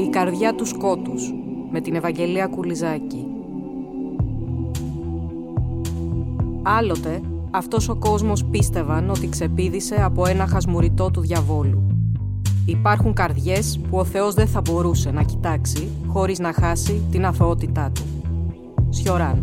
καρδιά του σκότους» με την Ευαγγελία Κουλιζάκη. Άλλοτε, αυτός ο κόσμος πίστευαν ότι ξεπήδησε από ένα χασμουριτό του διαβόλου. Υπάρχουν καρδιές που ο Θεός δεν θα μπορούσε να κοιτάξει χωρίς να χάσει την αθωότητά του. Σιωράν.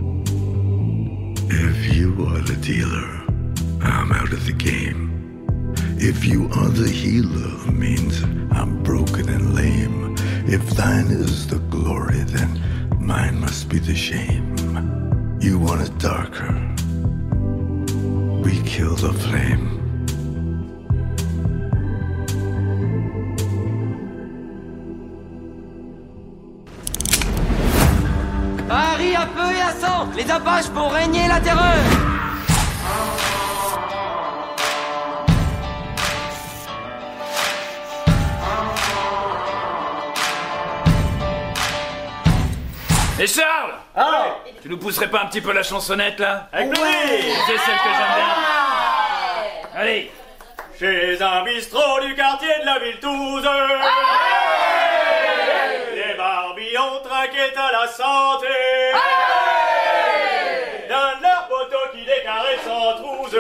If you are the dealer, I'm out of the game. If you are the healer, means I'm broken and lame. If thine is the glory, then mine must be the shame. You want it darker, we kill the flame. Paris à feu et à sang, les Apaches font régner la terreur. Et Charles, tu nous pousserais pas un petit peu la chansonnette là? Avec plaisir. C'est celle que j'aime bien. Allez. Chez un bistrot du quartier de la ville Touze, les barbillons trinquaient à la santé. D'un leur poteau qui décarrait sans trousse.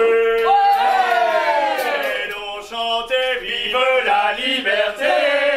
Et l'on chantait vive la liberté.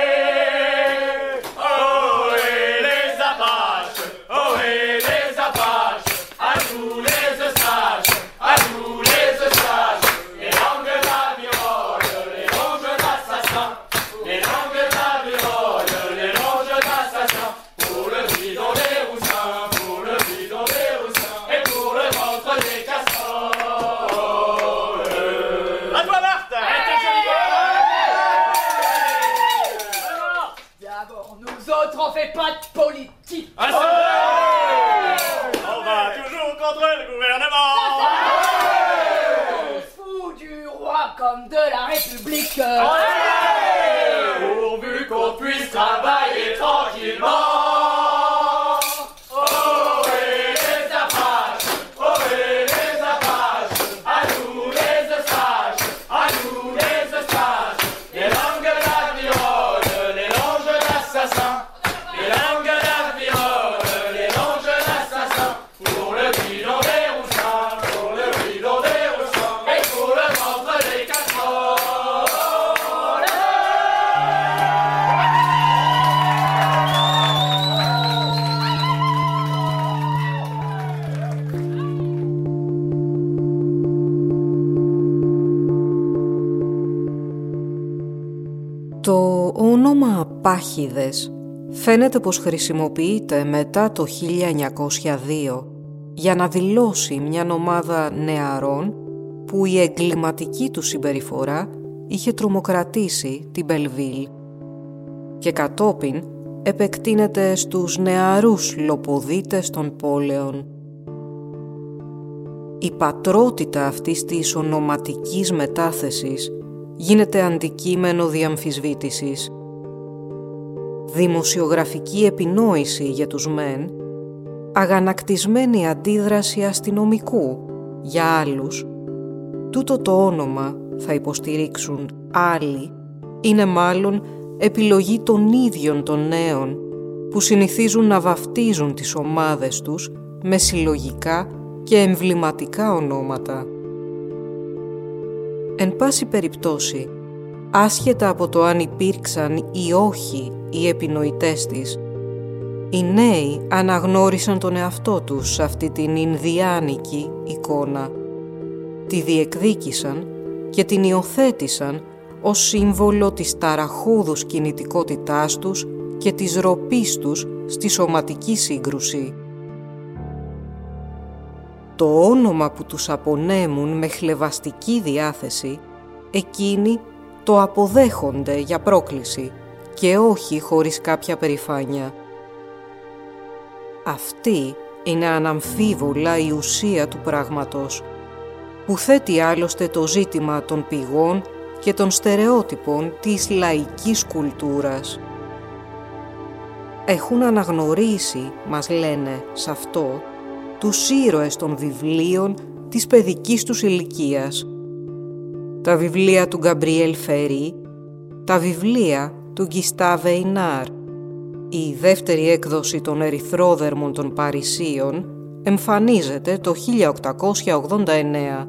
Pourvu qu'on puisse travailler tranquillement. Το όνομα Πάχιδες φαίνεται πως χρησιμοποιείται μετά το 1902 για να δηλώσει μια ομάδα νεαρών που η εγκληματική του συμπεριφορά είχε τρομοκρατήσει την Μπελβίλ και κατόπιν επεκτείνεται στους νεαρούς λοποδίτες των πόλεων. Η πατρότητα αυτής της ονοματικής μετάθεσης γίνεται αντικείμενο διαμφισβήτησης. Δημοσιογραφική επινόηση για τους μεν, αγανακτισμένη αντίδραση αστυνομικού για άλλους. Τούτο το όνομα, θα υποστηρίξουν άλλοι, είναι μάλλον επιλογή των ίδιων των νέων που συνηθίζουν να βαφτίζουν τις ομάδες τους με συλλογικά και εμβληματικά ονόματα. Εν πάση περιπτώσει, άσχετα από το αν υπήρξαν ή όχι οι επινοητές της, οι νέοι αναγνώρισαν τον εαυτό τους σε αυτή την Ινδιάνικη εικόνα. Τη διεκδίκησαν και την υιοθέτησαν ως σύμβολο της ταραχώδους κινητικότητάς τους και της ροπής τους στη σωματική σύγκρουση. Το όνομα που τους απονέμουν με χλευαστική διάθεση, εκείνοι το αποδέχονται για πρόκληση και όχι χωρίς κάποια περηφάνεια. Αυτή είναι αναμφίβολα η ουσία του πράγματος, που θέτει άλλωστε το ζήτημα των πηγών και των στερεότυπων της λαϊκής κουλτούρας. Έχουν αναγνωρίσει, μας λένε, σε αυτό, τους ήρωες των βιβλίων της παιδικής τους ηλικίας. Τα βιβλία του Γκαμπριέλ Φερί, τα βιβλία του Γκιστάβ Εϊνάρ, Η δεύτερη έκδοση των Ερυθρόδερμων των Παρισίων εμφανίζεται το 1889.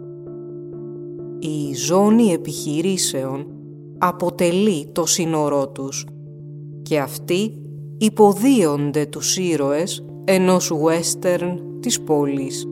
Η ζώνη επιχειρήσεων αποτελεί το σύνορό τους και αυτοί υποδίονται τους ήρωες ενός western της πόλης.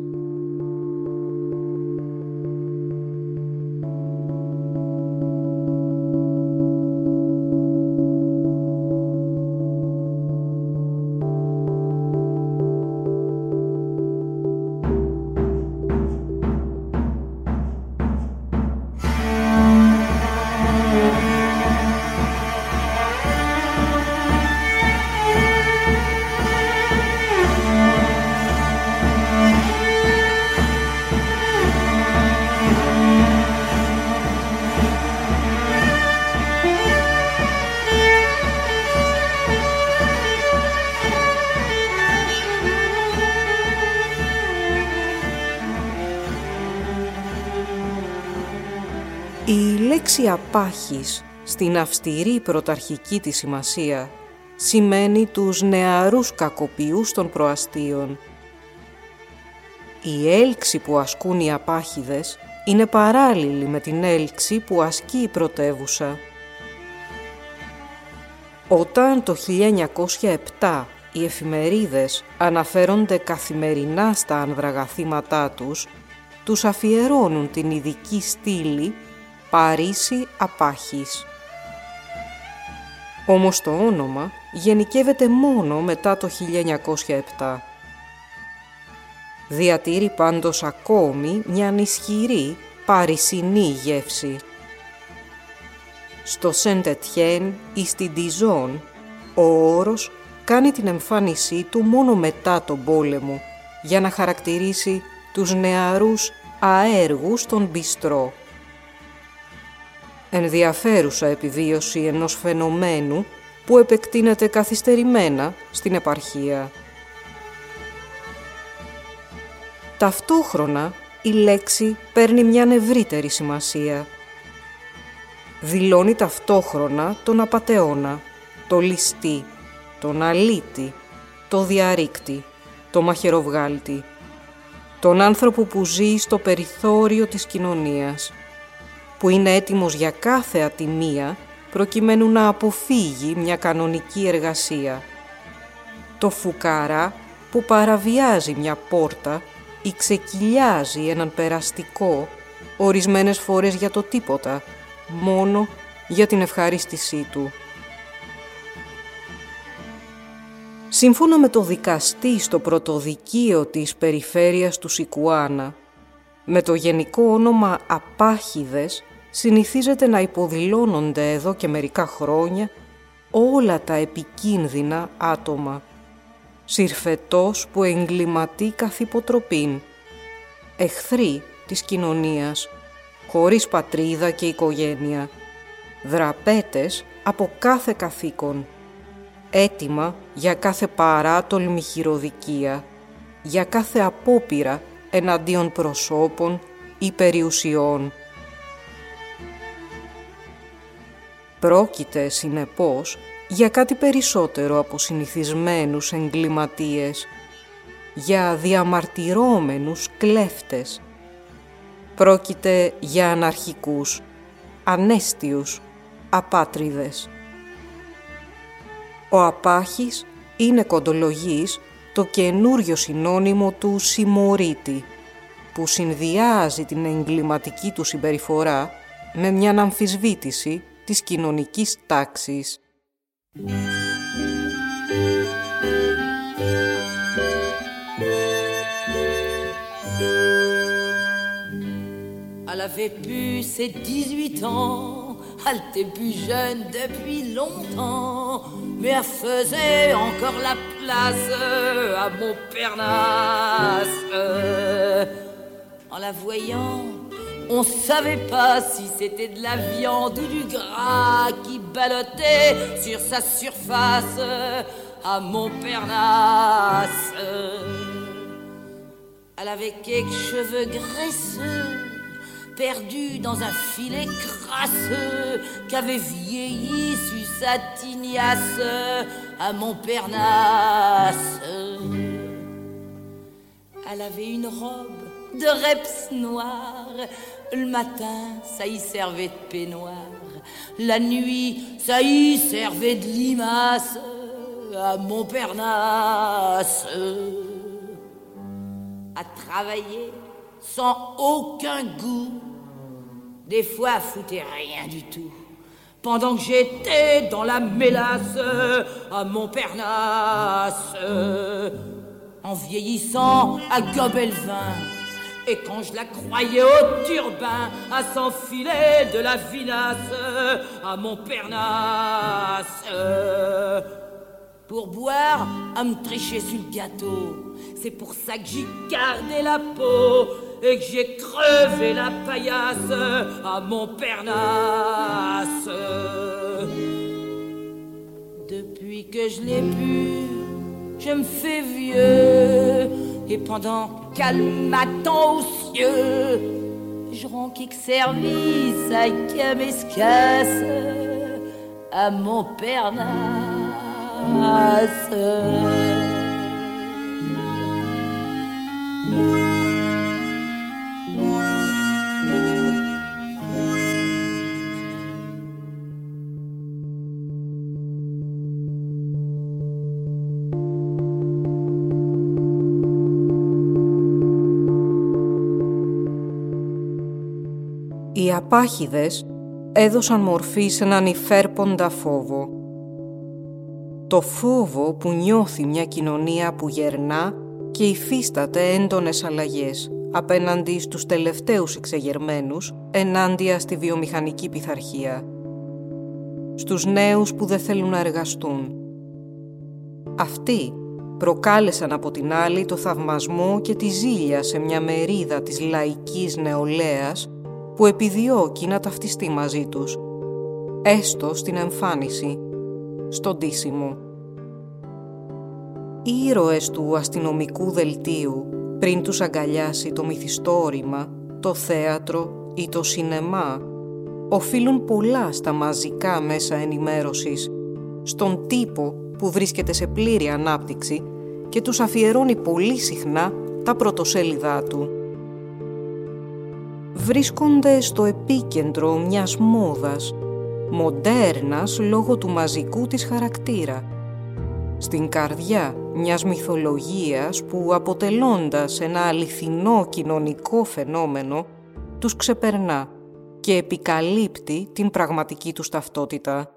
Η λέξη απάχης στην αυστηρή πρωταρχική της σημασία σημαίνει τους νεαρούς κακοποιούς των προαστίων. Η έλξη που ασκούν οι απάχηδες είναι παράλληλη με την έλξη που ασκεί η πρωτεύουσα. Όταν το 1907 οι εφημερίδες αναφέρονται καθημερινά στα ανδραγαθήματά τους, τους αφιερώνουν την ειδική στήλη Παρίσι Απάχης. Όμως το όνομα γενικεύεται μόνο μετά το 1907. Διατηρεί πάντως ακόμη μια ισχυρή παρισινή γεύση. Στο Σεντ-Ετιέν ή στην Διζόν, ο όρος κάνει την εμφάνισή του μόνο μετά τον πόλεμο για να χαρακτηρίσει τους νεαρούς αέργους των μπιστρό. Ενδιαφέρουσα επιβίωση ενός φαινομένου που επεκτείνεται καθυστερημένα στην επαρχία. Ταυτόχρονα η λέξη παίρνει μια ευρύτερη σημασία. Δηλώνει ταυτόχρονα τον απατεώνα, το ληστή, τον αλήτη, το διαρρήκτη, το μαχαιροβγάλτη, τον άνθρωπο που ζει στο περιθώριο της κοινωνίας, που είναι έτοιμος για κάθε ατιμία προκειμένου να αποφύγει μια κανονική εργασία. Το φουκαρά που παραβιάζει μια πόρτα ή ξεκυλιάζει έναν περαστικό ορισμένες φορές για το τίποτα, μόνο για την ευχαρίστησή του. Σύμφωνα με το δικαστή στο πρωτοδικείο της περιφέρειας του Σικουάνα, με το γενικό όνομα απάχηδες συνηθίζεται να υποδηλώνονται εδώ και μερικά χρόνια όλα τα επικίνδυνα άτομα. Συρφετός που εγκληματεί καθ' υποτροπήν, εχθροί της κοινωνίας, χωρίς πατρίδα και οικογένεια, δραπέτες από κάθε καθήκον, έτοιμα για κάθε παράτολμη χειροδικία, για κάθε απόπειρα εναντίον προσώπων ή περιουσιών. Πρόκειται, συνεπώς, για κάτι περισσότερο από συνηθισμένους εγκληματίες, για διαμαρτυρόμενους κλέφτες. Πρόκειται για αναρχικούς, ανέστιους, απάτριδες. Ο απάχης είναι κοντολογής το καινούριο συνώνυμο του συμμορίτη, που συνδυάζει την εγκληματική του συμπεριφορά με μια αμφισβήτηση της κοινωνικής τάξης. Elle avait pu ses 18 ans, elle était plus jeune depuis longtemps, mais elle faisait encore la place à Montparnasse. En la voyant, on savait pas si c'était de la viande ou du gras qui ballottait sur sa surface à Montparnasse. Elle avait quelques cheveux graisseux, perdu dans un filet crasseux qu'avait vieilli sur sa tignasse à Montparnasse. Elle avait une robe de reps noir. Le matin, ça y servait de peignoir. La nuit, ça y servait de limace à Montparnasse. À travailler sans aucun goût. Des fois, elle foutait rien du tout. Pendant que j'étais dans la mélasse à Montparnasse. En vieillissant, à gober le vin. Et quand je la croyais au turbin, à s'enfiler de la vinasse à Montparnasse. Pour boire, à me tricher sur le gâteau. C'est pour ça que j'ai gardé la peau et que j'ai crevé la paillasse à Montparnasse. Depuis que je l'ai pu, je me fais vieux. Et pendant qu'elle m'attend aux cieux, je rends quelque service à Camescasse à Montparnasse. Οι απάχηδες έδωσαν μορφή σε έναν υφέρποντα φόβο. Το φόβο που νιώθει μια κοινωνία που γερνά και υφίσταται έντονες αλλαγές απέναντι στους τελευταίους εξεγερμένους, ενάντια στη βιομηχανική πειθαρχία. Στους νέους που δεν θέλουν να εργαστούν. Αυτοί προκάλεσαν από την άλλη το θαυμασμό και τη ζήλια σε μια μερίδα της λαϊκής νεολαίας που επιδιώκει να ταυτιστεί μαζί τους, έστω στην εμφάνιση, στο ντύσιμο. Οι ήρωες του αστυνομικού δελτίου, πριν τους αγκαλιάσει το μυθιστόρημα, το θέατρο ή το σινεμά, οφείλουν πολλά στα μαζικά μέσα ενημέρωσης, στον τύπο που βρίσκεται σε πλήρη ανάπτυξη και τους αφιερώνει πολύ συχνά τα πρωτοσέλιδά του. Βρίσκονται στο επίκεντρο μιας μόδας, μοντέρνας λόγω του μαζικού της χαρακτήρα, στην καρδιά μιας μυθολογίας που, αποτελώντας ένα αληθινό κοινωνικό φαινόμενο, τους ξεπερνά και επικαλύπτει την πραγματική τους ταυτότητα.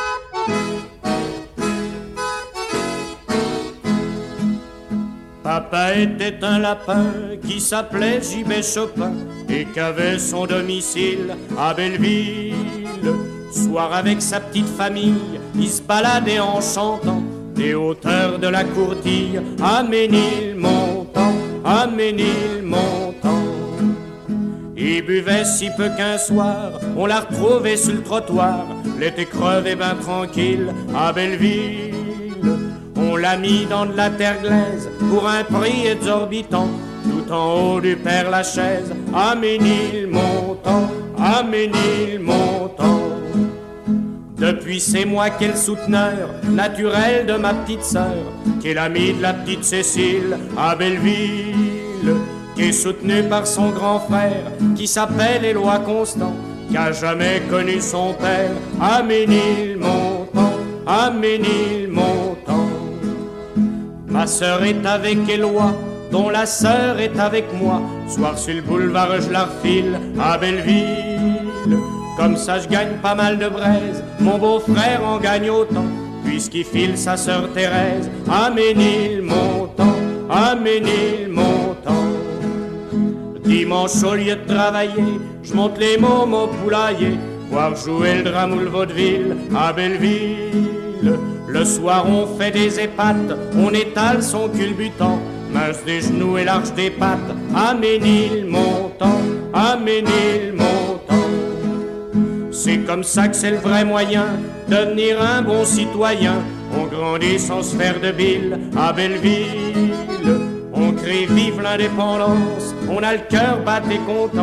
Papa était un lapin qui s'appelait JB Chopin et qu'avait son domicile à Belleville. Soir avec sa petite famille, il se baladait en chantant des hauteurs de la Courtille à Ménilmontant, à Ménilmontant. Il buvait si peu qu'un soir, on l'a retrouvé sur le trottoir, l'été crevé ben tranquille à Belleville. On l'a mis dans de la terre glaise pour un prix exorbitant, tout en haut du Père-Lachaise, à Ménilmontant, à Ménilmontant. Depuis c'est moi qui est le souteneur naturel de ma petite sœur, qui est l'ami de la petite Cécile à Belleville, qui est soutenu par son grand frère, qui s'appelle Éloi Constant, qui a jamais connu son père, à Ménilmontant, à Ménilmontant. Ma sœur est avec Éloi, dont la sœur est avec moi. Soir sur le boulevard, je la refile à Belleville. Comme ça, je gagne pas mal de braise. Mon beau-frère en gagne autant, puisqu'il file sa sœur Thérèse à Ménilmontant, à Ménilmontant. Dimanche, au lieu de travailler, je monte les mômes au poulailler, voir jouer le drame ou le vaudeville à Belleville. Le soir on fait des épates, on étale son culbutant, mince des genoux et large des pattes, à Ménilmontant, à Ménilmontant. C'est comme ça que c'est le vrai moyen de devenir un bon citoyen. On grandit sans se faire de bile à Belleville. On crie vive l'indépendance, on a le cœur batté content,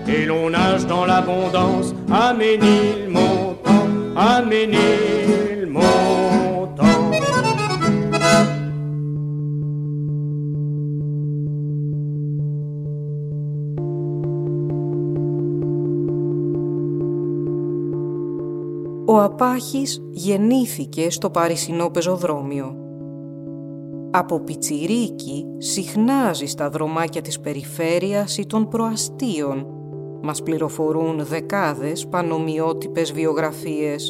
et l'on nage dans l'abondance à Ménilmontant, à Ménilmontant. Ο Απάχης γεννήθηκε στο παρισινό πεζοδρόμιο. Από πιτσιρίκι συχνάζει στα δρομάκια της περιφέρειας ή των προαστίων, μας πληροφορούν δεκάδες πανομοιότυπες βιογραφίες.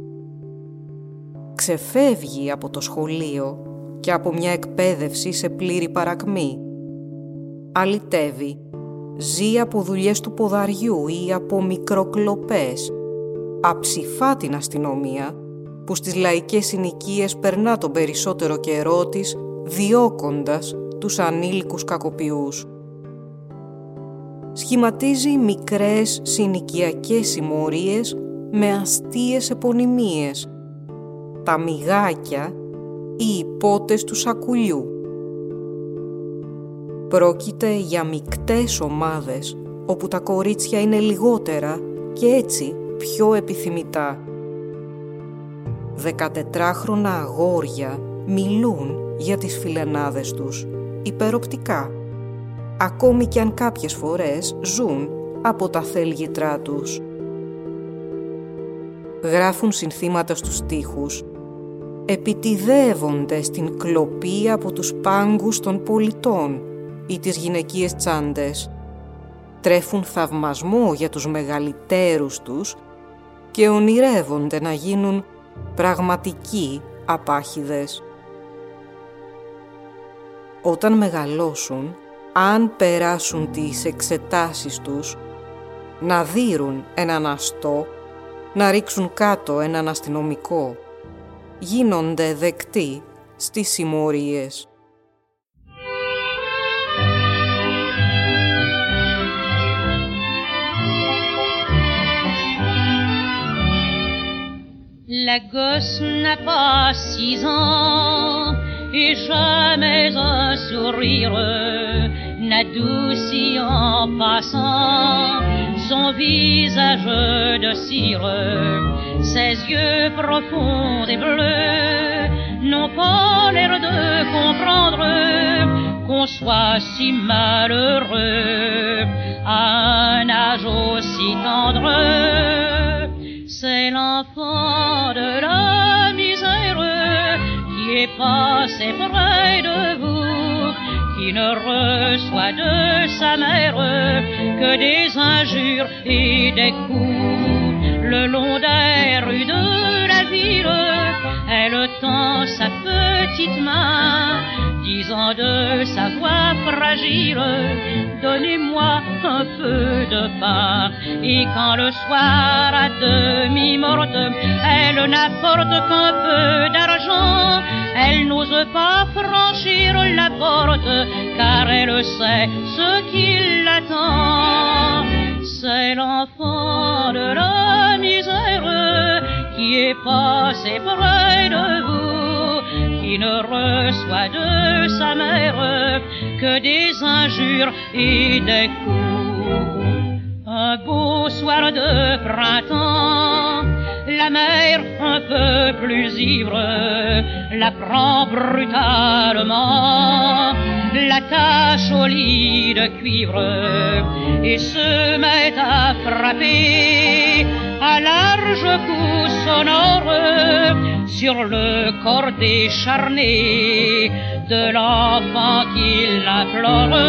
Ξεφεύγει από το σχολείο και από μια εκπαίδευση σε πλήρη παρακμή. Αλυτεύει, ζει από δουλειές του ποδαριού ή από μικροκλοπές. Αψηφά την αστυνομία που στις λαϊκές συνοικίες περνά τον περισσότερο καιρό της διώκοντας τους ανήλικους κακοποιούς. Σχηματίζει μικρές συνοικιακές συμμορίες με αστείες επωνυμίες, τα μυγάκια ή οι πότες του σακουλιού. Πρόκειται για μεικτές ομάδες όπου τα κορίτσια είναι λιγότερα και έτσι πιο επιθυμητά. 14χρονα αγόρια μιλούν για τις φιλενάδες τους υπεροπτικά, ακόμη κι αν κάποιες φορές ζουν από τα θέλγητρά τους. Γράφουν συνθήματα στους στίχους, επιτηδεύονται στην κλοπή από τους πάγκους των πολιτών ή τις γυναικείες τσάντες, τρέφουν θαυμασμό για τους μεγαλύτερους τους και ονειρεύονται να γίνουν πραγματικοί απάχηδες. Όταν μεγαλώσουν, αν περάσουν τις εξετάσεις τους, να δείρουν έναν αστό, να ρίξουν κάτω έναν αστυνομικό, γίνονται δεκτοί στις συμμορίες. La gosse n'a pas 6 ans et jamais un sourire n'adoucit en passant son visage de cire. Ses yeux profonds et bleus n'ont pas l'air de comprendre qu'on soit si malheureux à un âge aussi tendre. C'est l'enfant de la misère qui est passé près de vous, qui ne reçoit de sa mère que des injures et des coups. Le long des rues de la ville, elle tend sa petite main, disant de sa voix fragile, donnez-moi un peu de pain. Et quand le soir à demi morte, elle n'apporte qu'un peu d'argent, elle n'ose pas franchir la porte, car elle sait ce qui l'attend. C'est l'enfant de la misère qui est passé près de vous, qui ne reçoit de sa mère que des injures et des coups. Un beau soir de printemps, la mère un peu plus ivre la prend brutalement, l'attache au lit de cuivre et se met à frapper à large coups sonores sur le corps décharné de l'enfant qui l'implore.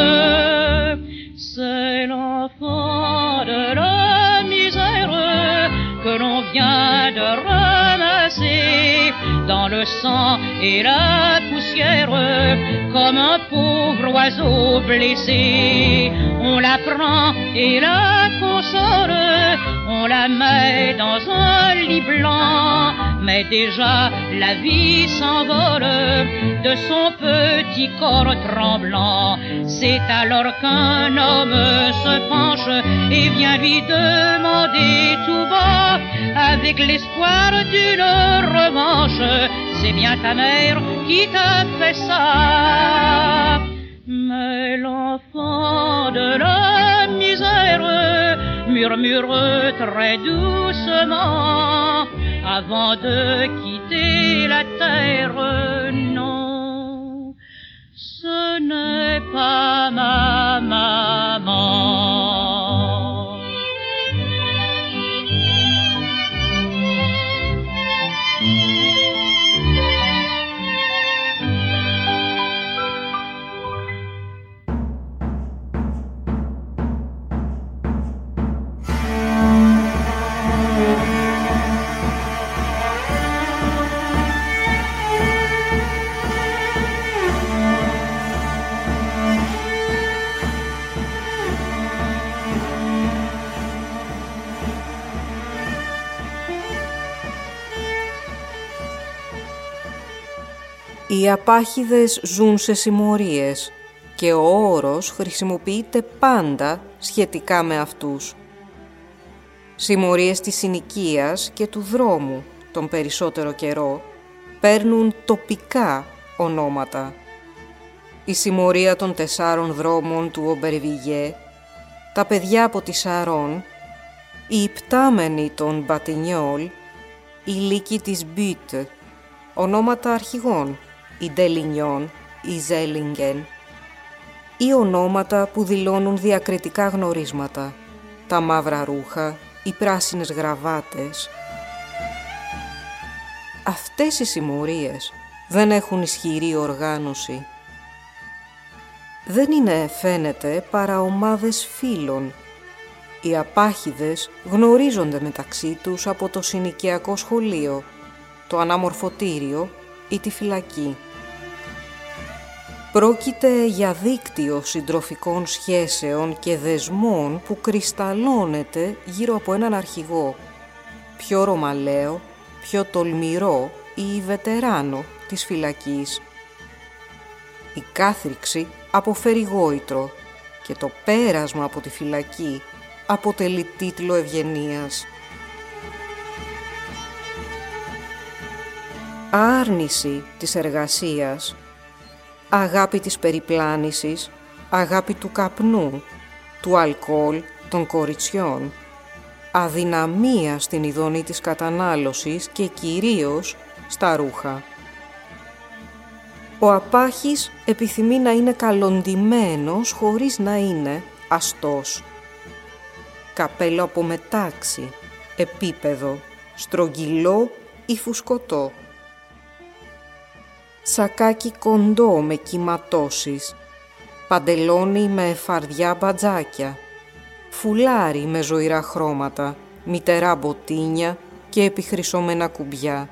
C'est l'enfant de la misère que l'on vient de ramasser dans le sang et la poussière comme un pauvre oiseau blessé. On la prend et la console, on la met dans un lit blanc, mais déjà la vie s'envole de son petit corps tremblant. C'est alors qu'un homme se penche et vient lui demander tout bas, avec l'espoir d'une revanche, c'est bien ta mère qui t'a fait ça. Mais l'enfant de la misère murmure très doucement avant de quitter la terre. Non, ce n'est pas ma maman. Οι απάχηδες ζουν σε συμμορίες και ο όρος χρησιμοποιείται πάντα σχετικά με αυτούς. Συμμορίες της συνοικίας και του δρόμου τον περισσότερο καιρό παίρνουν τοπικά ονόματα. Η συμμορία των 4 δρόμων του Ομπερβιγέ, τα παιδιά από τη Σαρών, οι υπτάμενοι των Μπατινιόλ, η λύκη της Μπούτ, ονόματα αρχηγών, η Ντελινιόν, η Ζέλιγγεν, ή ονόματα που δηλώνουν διακριτικά γνωρίσματα, τα μαύρα ρούχα, οι πράσινες γραβάτες. Αυτές οι συμμορίες δεν έχουν ισχυρή οργάνωση. Δεν είναι, φαίνεται, παρά ομάδες φίλων. Οι απάχηδες γνωρίζονται μεταξύ τους από το συνοικιακό σχολείο, το αναμορφωτήριο ή τη φυλακή. Πρόκειται για δίκτυο συντροφικών σχέσεων και δεσμών που κρυσταλλώνεται γύρω από έναν αρχηγό, πιο ρωμαλαίο, πιο τολμηρό ή βετεράνο της φυλακής. Η κάθριξη αποφέρει γόητρο και το πέρασμα από τη φυλακή αποτελεί τίτλο ευγενίας. Άρνηση της εργασίας, αγάπη της περιπλάνησης, αγάπη του καπνού, του αλκοόλ, των κοριτσιών, αδυναμία στην ειδονή της κατανάλωσης και κυρίως στα ρούχα. Ο απάχης επιθυμεί να είναι καλοντημένος χωρίς να είναι αστός. Καπέλο από μετάξι, επίπεδο, στρογγυλό ή φουσκωτό. Σακάκι κοντό με κυματώσεις, παντελόνι με φαρδιά μπατζάκια, φουλάρι με ζωηρά χρώματα, μυτερά μποτίνια και επιχρυσωμένα κουμπιά.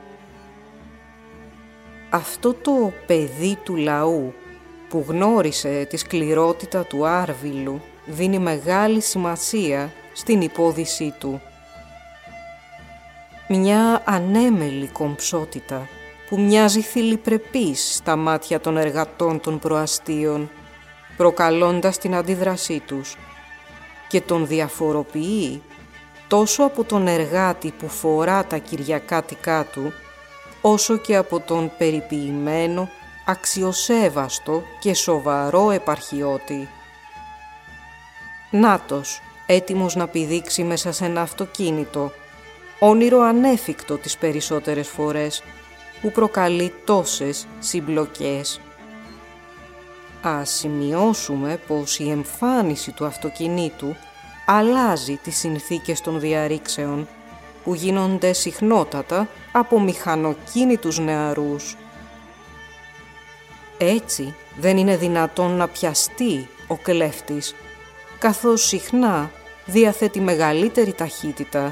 Αυτό το παιδί του λαού που γνώρισε τη σκληρότητα του Άρβιλου δίνει μεγάλη σημασία στην υπόδυσή του. Μια ανέμελη κομψότητα που μοιάζει θηλυπρεπής στα μάτια των εργατών των προαστίων, προκαλώντας την αντίδρασή τους, και τον διαφοροποιεί τόσο από τον εργάτη που φορά τα κυριακάτικά του, όσο και από τον περιποιημένο, αξιοσέβαστο και σοβαρό επαρχιώτη. Νάτος, έτοιμος να πηδήξει μέσα σε ένα αυτοκίνητο, όνειρο ανέφικτο τις περισσότερες φορές, που προκαλεί τόσες συμπλοκές. Ας σημειώσουμε πως η εμφάνιση του αυτοκινήτου αλλάζει τις συνθήκες των διαρρήξεων, που γίνονται συχνότατα από μηχανοκίνητους νεαρούς. Έτσι δεν είναι δυνατόν να πιαστεί ο κλέφτης, καθώς συχνά διαθέτει μεγαλύτερη ταχύτητα.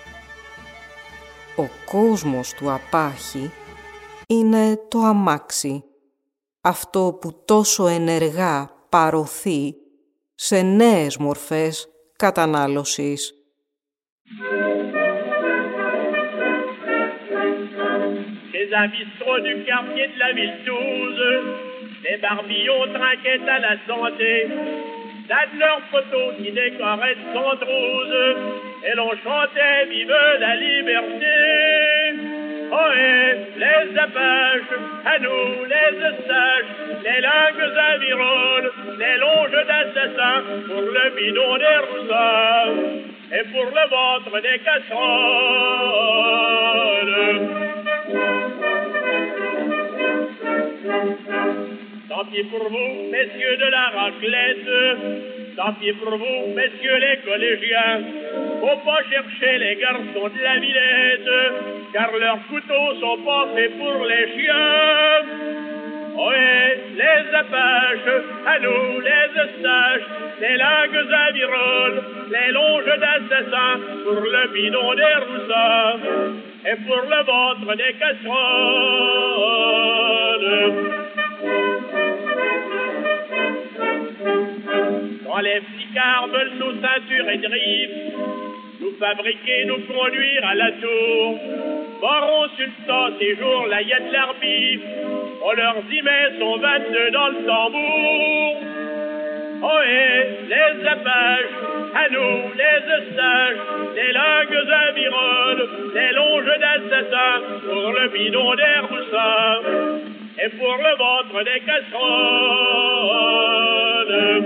Ο κόσμος του απάχη είναι το αμάξι, αυτό που τόσο ενεργά παρωθεί σε νέες μορφές κατανάλωσης. Les bistrots du quartier de la ville 12, les barbillons trinquaient à la santé, là de leurs photos qui décoraient sans trousse, et l'on chantait vive la liberté. Ohé, les Apaches, à nous les Eustaches, les langues aviroles, les longes d'assassins pour le bidon des roussins. et pour le ventre des casseroles. Tant pis pour vous, messieurs de la raclette, tant pis pour vous, messieurs les collégiens, faut pas chercher les garçons de la Villette, car leurs couteaux sont pas faits pour les chiens. Oui, les Apaches, à nous les Eustaches, les langues aviroles, les longes d'assassins, pour le bidon des roussins, et pour le ventre des casseroles. Quand les flicards veulent nos ceintures et griffes, nous fabriquer, nous conduire à la tour, baron sultan, séjour, la y a de l'arbif, on leur y met son 22 dans le tambour. Oh et les Apaches, à nous les Eustaches, les langues aviroles, les longes d'assassins, pour le bidon des roussins, et pour le ventre des casseroles.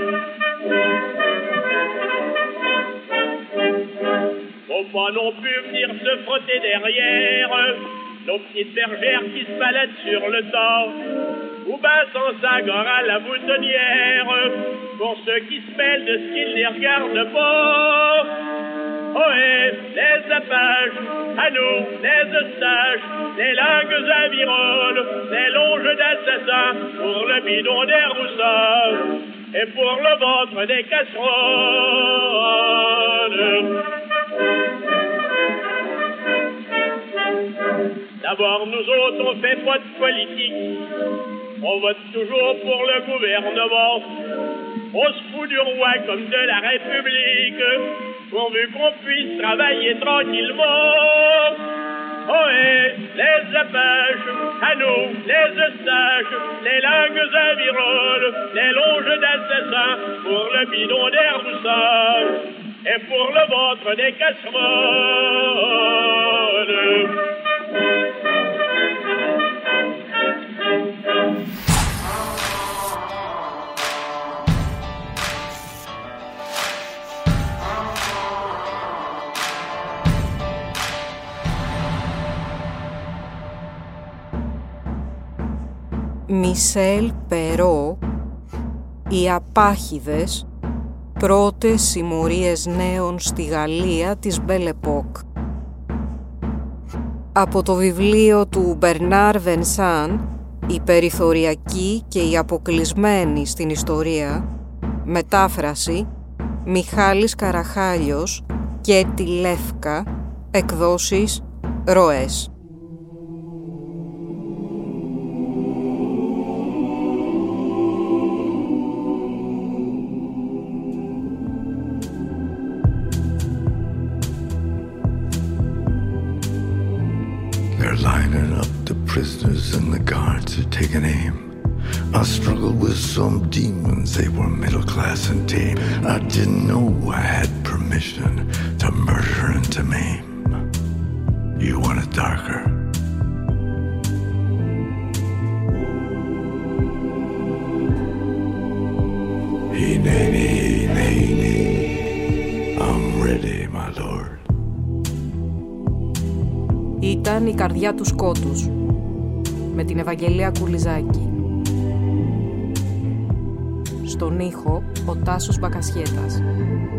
Faut pas non plus venir se frotter derrière nos petites bergères qui se baladent sur le temps, ou ben sans sagor à la boutonnière, pour ceux qui se mêlent de ce qu'ils les regardent pas. Oh et les Apaches, à nous les Eustaches, les langues aviroles, les longes d'assassins, pour le bidon des roussins, et pour le ventre des casseroles. D'abord, nous autres, on fait pas de politique. On vote toujours pour le gouvernement. On se fout du roi comme de la République, pourvu qu'on puisse travailler tranquillement. Oh et les Apaches, à nous les Eustaches, les langues aviroles, les longes d'assassins, pour le bidon des roussins, et pour le ventre des casseroles. Μισελ Περό, οι Απάχηδες, πρώτες συμμορίες νέων στη Γαλλία της Belle Époque. Από το βιβλίο του Μπερνάρ Βενσάν, «Οι περιθωριακοί και οι αποκλεισμένοι στην ιστορία», μετάφραση Μιχάλης Καραχάλιος και τη Λεύκα, εκδόσεις Ροές. Lining up the prisoners and the guards are taking aim. I struggled with some demons, they were middle class and tame. I didn't know I had permission to murder and to maim. You want it darker? Hineni, hineni, I'm ready, my lord. Ήταν η καρδιά του σκότους, με την Ευαγγελία Κουλιζάκη. Στον ήχο, ο Τάσος Μπακασιέτας.